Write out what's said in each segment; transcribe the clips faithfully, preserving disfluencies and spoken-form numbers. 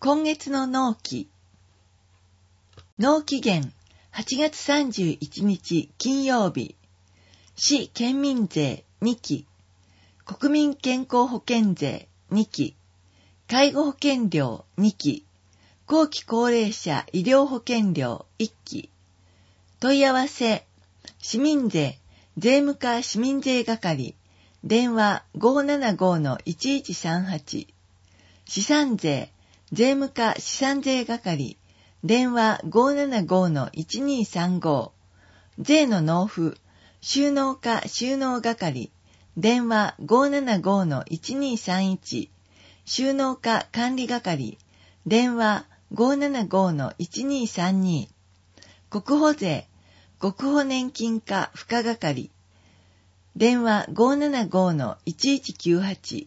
今月の納期。納期限はちがつさんじゅういちにち金曜日。市県民税にき、国民健康保険税にき、介護保険料にき、後期高齢者医療保険料いっき。問い合わせ、市民税、税務課市民税係、電話 ごーななご のいちいちさんはち。資産税、税務課資産税係、電話 ごーななご のいちにさんご。税の納付、収納課収納係、電話 ごーななご のいちにさんいち。収納課管理係、電話 ごーななご のいちにさんに。国保税、国保年金課付加係、電話 ごーななご のいちいちきゅうはち。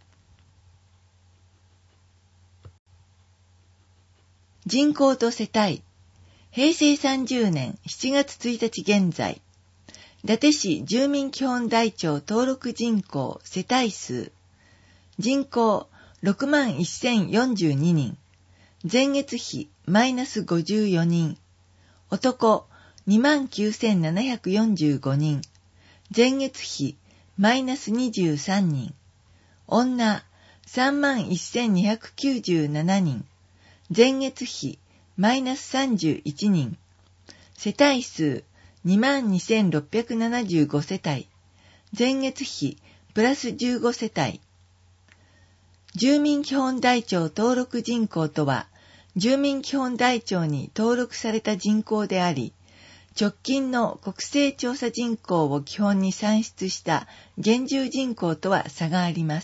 人口と世帯、へいせいさんじゅうねんしちがつついたち現在、伊達市住民基本台帳登録人口世帯数、人口ろくまんせんよんじゅうににん、前月比マイナスごじゅうよにん、男にまんきゅうせんななひゃくよんじゅうごにん、前月比マイナスにじゅうさんにん、女さんまんせんにひゃくきゅうじゅうななにん、前月比マイナスさんじゅういちにん、世帯数にまんにせんろっぴゃくななじゅうご世帯、前月比プラスじゅうご世帯。住民基本台帳登録人口とは、住民基本台帳に登録された人口であり、直近の国勢調査人口を基本に算出した現住人口とは差があります。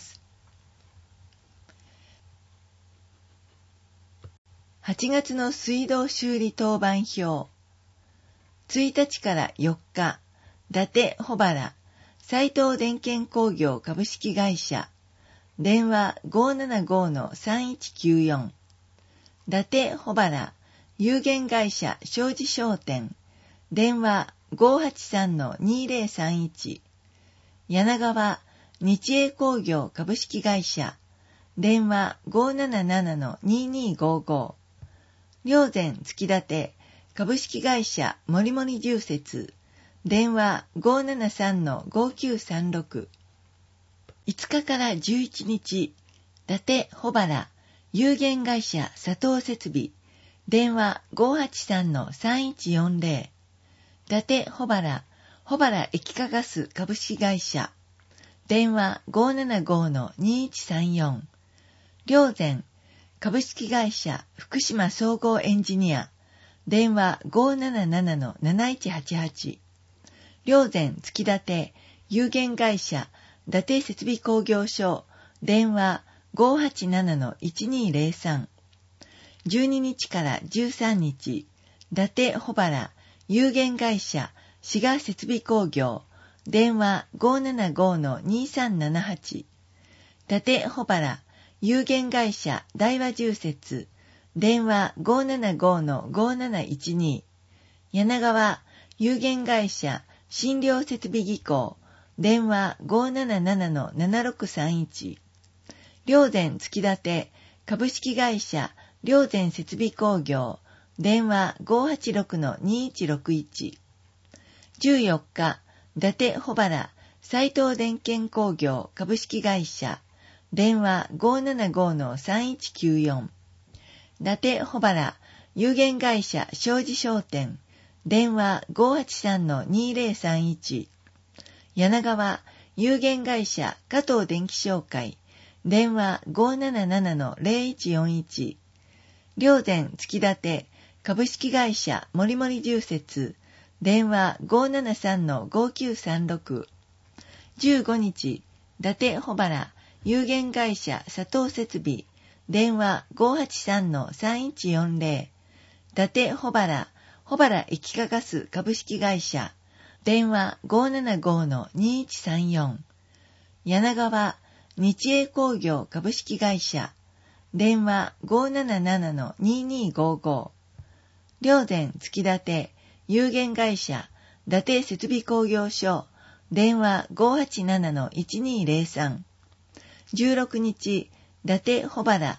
はちがつの水道修理当番表。ついたちからよっか、伊達保原、斉藤電検工業株式会社、電話 ごーななご のさんいちきゅうよん。伊達保原、有限会社庄司商店、電話 ごーはちさん のにーぜろさんいち。柳川、日栄工業株式会社、電話 ごーなななな のにーにーごーご。霊山月立株式会社森森住設、電話 ごーななさん のごーきゅうさんろく。いつかからじゅういちにち、伊達保原、有限会社佐藤設備、電話 ごーはちさん のさんいちよんぜろ。伊達保原、保原液化ガス株式会社、電話 ごーななご のにーいちさんよん。霊山株式会社福島総合エンジニア、電話 ごーなななな のなないちはちはち。霊山月立有限会社伊達設備工業所、電話 ごーはちなな のいちにーぜろさん。じゅうににちからじゅうさんにち、伊達保原有限会社滋賀設備工業、電話 ごーななご のにーさんななはち。伊達保原有限会社大和住設、電話 ごーななご のごーなないちに。柳川有限会社診療設備技工、電話 ごーなななな のななろくさんいち。霊山月立株式会社霊山設備工業、電話 ごーはちろく のにーいちろくいち。じゅうよっか、伊達保原斉藤電検工業株式会社、電話 ごーななご のさんいちきゅうよん。伊達保原有限会社庄司商店、電話 ごーはちさん のにーぜろさんいち。柳川有限会社加藤電気商会、電話 ごーなななな のぜろいちよんいち。霊山月立株式会社森森住設、電話 ごーななさん のごーきゅうさんろく。じゅうごにち、伊達保原有限会社佐藤設備、電話 ごーはちさん のさんいちよんぜろ。伊達保原保原液化ガス株式会社、電話 ごーななご のにーいちさんよん。柳川日栄工業株式会社、電話 ごーなななな のにーにーごーご。霊山月立有限会社伊達設備工業所、電話 ごーはちなな のいちにーぜろさん。じゅうろくにち、伊達保原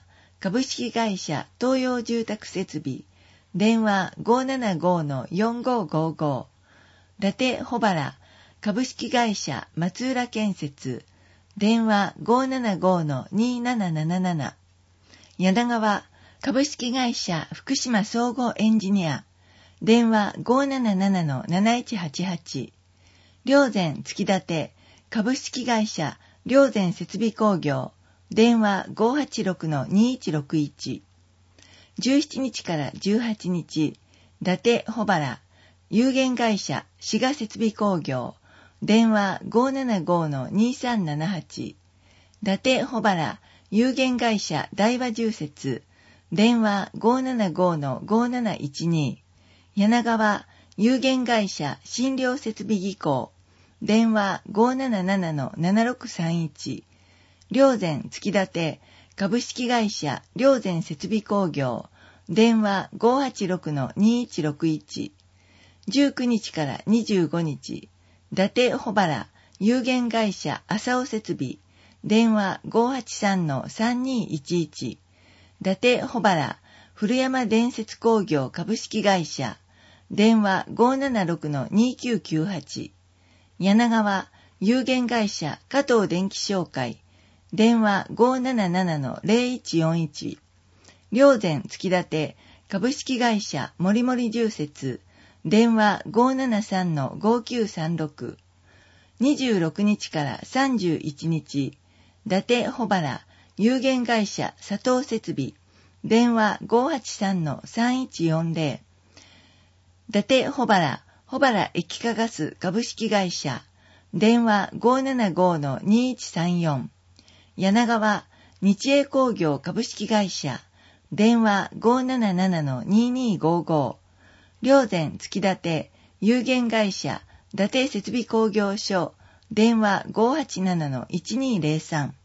株式会社東洋住宅設備、電話 ごーななご のよんごーごーご。伊達穂原株式会社松浦建設、電話 ごーななご のにーなななななな。柳川株式会社福島総合エンジニア、電話 ごーなななな のなないちはちはち。霊山月立株式会社霊山設備工業、電話 ごーはちろく のにーいちろくいち。じゅうしちにちからじゅうはちにち、伊達穂原有限会社滋賀設備工業、電話 ごーななご のにーさんななはち。伊達穂原有限会社大和住設、電話 ごーななご のごーなないちに。柳川有限会社診療設備技工、電話 ごーなななな のななろくさんいち。霊山月立株式会社霊山設備工業、電話 ごーはちろく のにーいちろくいち。じゅうくにちからにじゅうごにち、伊達穂原有限会社浅尾設備、電話 ごーはちさん のさんにーいちいち。伊達穂原古山電設工業株式会社、電話 ごーななろく のにーきゅうきゅうはち。柳川有限会社加藤電気商会、電話 ごーなななな のぜろいちよんいち。霊山月立株式会社森森住設、電話 ごーななさん のごーきゅうさんろく。にじゅうろくにちからさんじゅういちにち、伊達穂原有限会社佐藤設備、電話 ごーはちさん のさんいちよんぜろ。伊達穂原穂原液化ガス株式会社、電話 ごーななご のにーいちさんよん。柳川日栄工業株式会社、電話 ごーなななな のにーにーごーご。霊山月立有限会社伊達設備工業所、電話 ごーはちなな のいちにーぜろさん。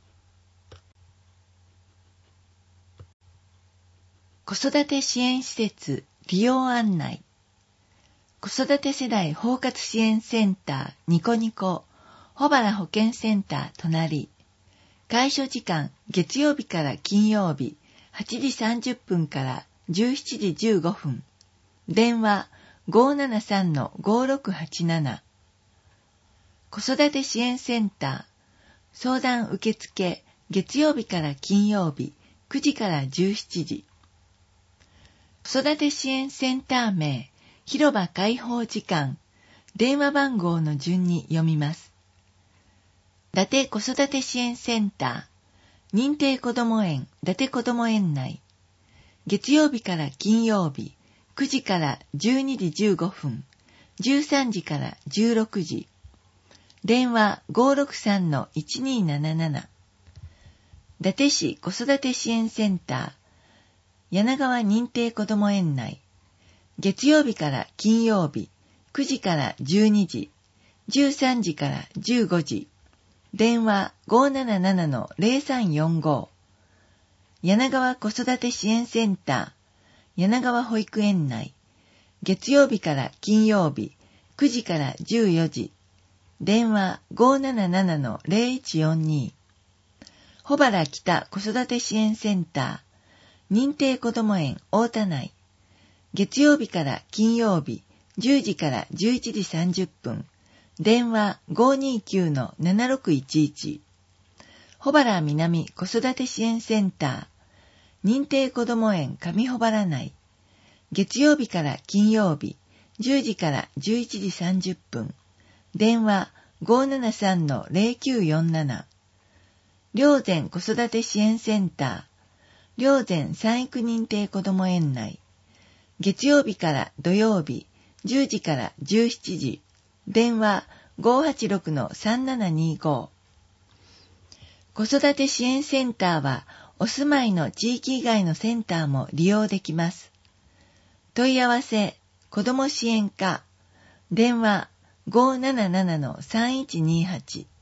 子育て支援施設利用案内。子育て世代包括支援センターニコニコ穂原保健センター隣。開所時間月曜日から金曜日はちじさんじゅっぷんからじゅうしちじじゅうごふん。電話 ごーななさん のごーろくはちなな。子育て支援センター相談受付月曜日から金曜日くじからじゅうしちじ。子育て支援センター名広場開放時間電話番号の順に読みます。伊達子育て支援センター認定こども園伊達こども園内、月曜日から金曜日くじからじゅうにじじゅうごふん、じゅうさんじからじゅうろくじ。電話 ごーろくさん のいちにーなななな。伊達市子育て支援センター柳川認定こども園内、月曜日から金曜日くじからじゅうにじ、じゅうさんじからじゅうごじ。電話 ごーなななな のぜろさんよんご。柳川子育て支援センター柳川保育園内、月曜日から金曜日くじからじゅうよじ。電話 ごーなななな のぜろいちよんに。穂原北子育て支援センター認定こども園太田内、月曜日から金曜日じゅうじからじゅういちじさんじゅっぷん。電話 ごーにーきゅう のななろくいちいち。穂原南子育て支援センター認定こども園上穂原内、月曜日から金曜日じゅうじからじゅういちじさんじゅっぷん。電話 ごーななさん のぜろきゅうよんなな。霊山子育て支援センター霊山産育認定こども園内、月曜日から土曜日じゅうじからじゅうしちじ。電話 ごーはちろく のさんななにーご。子育て支援センターはお住まいの地域以外のセンターも利用できます。問い合わせ子ども支援課電話 ごーなななな のさんいちにーはち。